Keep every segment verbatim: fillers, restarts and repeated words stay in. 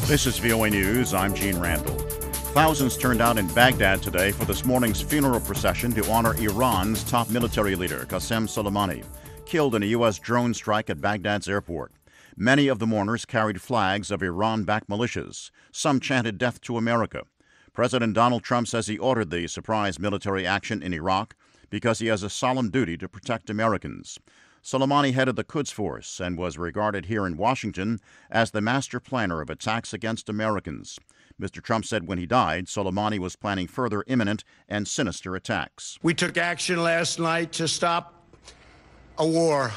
This is V O A News. I'm Gene Randall. Thousands turned out in Baghdad today for this morning's funeral procession to honor Iran's top military leader, Qasem Soleimani, killed in a U S drone strike at Baghdad's airport. Many of the mourners carried flags of Iran-backed militias. Some chanted death to America. President Donald Trump says he ordered the surprise military action in Iraq because he has a solemn duty to protect Americans. Soleimani headed the Quds Force and was regarded here in Washington as the master planner of attacks against Americans. Mister Trump said when he died, Soleimani was planning further imminent and sinister attacks. We took action last night to stop a war.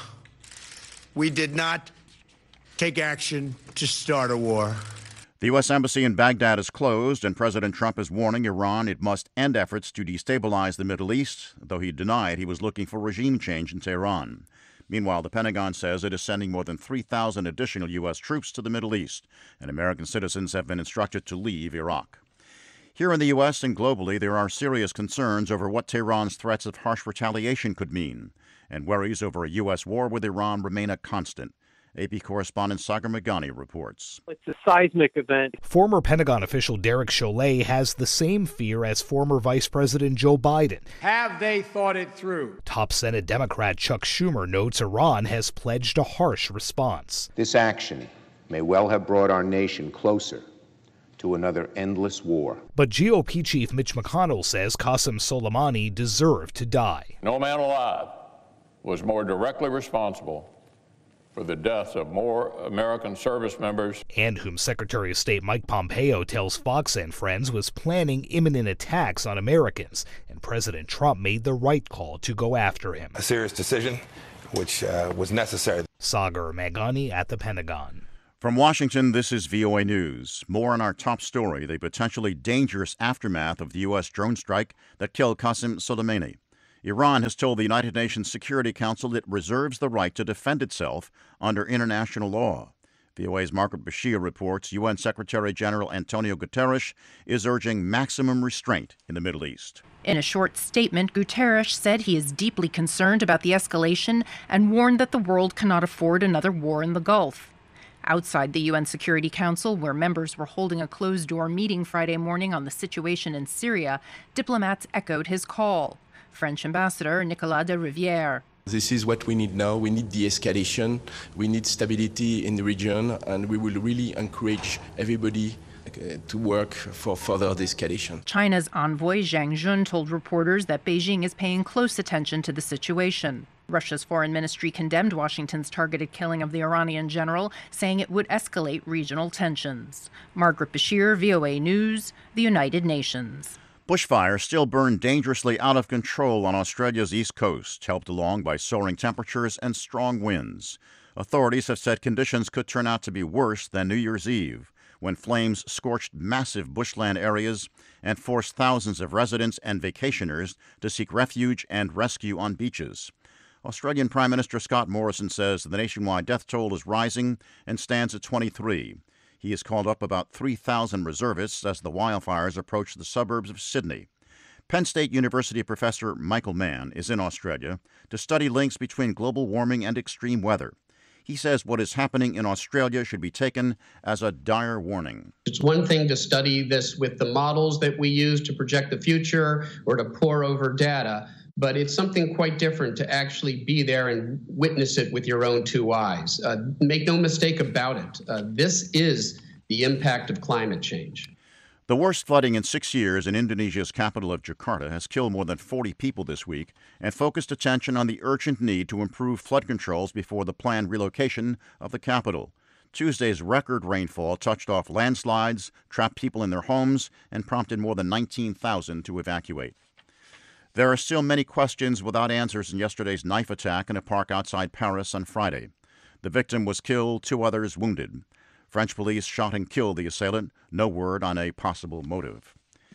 We did not take action to start a war. The U S Embassy in Baghdad is closed, and President Trump is warning Iran it must end efforts to destabilize the Middle East, though he denied he was looking for regime change in Tehran. Meanwhile, the Pentagon says it is sending more than three thousand additional U S troops to the Middle East, and American citizens have been instructed to leave Iraq. Here in the U S and globally, there are serious concerns over what Tehran's threats of harsh retaliation could mean, and worries over a U S war with Iran remain a constant. A P correspondent Sagar Meghani reports. It's a seismic event. Former Pentagon official Derek Chollet has the same fear as former Vice President Joe Biden. Have they thought it through? Top Senate Democrat Chuck Schumer notes Iran has pledged a harsh response. This action may well have brought our nation closer to another endless war. But G O P Chief Mitch McConnell says Qasem Soleimani deserved to die. No man alive was more directly responsible for the deaths of more American service members, and whom Secretary of State Mike Pompeo tells Fox and Friends was planning imminent attacks on Americans, and President Trump made the right call to go after him. A serious decision, which uh, was necessary. Sagar Meghani at the Pentagon. From Washington, this is V O A News. More on our top story, the potentially dangerous aftermath of the U S drone strike that killed Qasem Soleimani. Iran has told the United Nations Security Council it reserves the right to defend itself under international law. V O A's Margaret Bashir reports U N Secretary General Antonio Guterres is urging maximum restraint in the Middle East. In a short statement, Guterres said he is deeply concerned about the escalation and warned that the world cannot afford another war in the Gulf. Outside the U N Security Council, where members were holding a closed-door meeting Friday morning on the situation in Syria, diplomats echoed his call. French Ambassador Nicolas de Rivière. This is what we need now. We need de-escalation. We need stability in the region, and we will really encourage everybody uh, to work for further de-escalation. China's envoy Zhang Jun told reporters that Beijing is paying close attention to the situation. Russia's foreign ministry condemned Washington's targeted killing of the Iranian general, saying it would escalate regional tensions. Margaret Bashir, V O A News, the United Nations. Bushfires still burn dangerously out of control on Australia's east coast, helped along by soaring temperatures and strong winds. Authorities have said conditions could turn out to be worse than New Year's Eve, when flames scorched massive bushland areas and forced thousands of residents and vacationers to seek refuge and rescue on beaches. Australian Prime Minister Scott Morrison says the nationwide death toll is rising and stands at twenty-three. He has called up about three thousand reservists as the wildfires approach the suburbs of Sydney. Penn State University professor Michael Mann is in Australia to study links between global warming and extreme weather. He says what is happening in Australia should be taken as a dire warning. It's one thing to study this with the models that we use to project the future or to pore over data, but it's something quite different to actually be there and witness it with your own two eyes. Uh, make no mistake about it. Uh, this is the impact of climate change. The worst flooding in six years in Indonesia's capital of Jakarta has killed more than forty people this week and focused attention on the urgent need to improve flood controls before the planned relocation of the capital. Tuesday's record rainfall touched off landslides, trapped people in their homes, and prompted more than nineteen thousand to evacuate. There are still many questions without answers in yesterday's knife attack in a park outside Paris on Friday. The victim was killed, two others wounded. French police shot and killed the assailant. No word on a possible motive.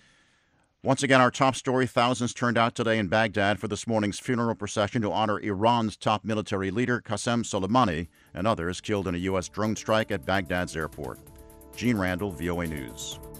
Once again, our top story, thousands turned out today in Baghdad for this morning's funeral procession to honor Iran's top military leader, Qasem Soleimani, and others killed in a U S drone strike at Baghdad's airport. Gene Randall, V O A News.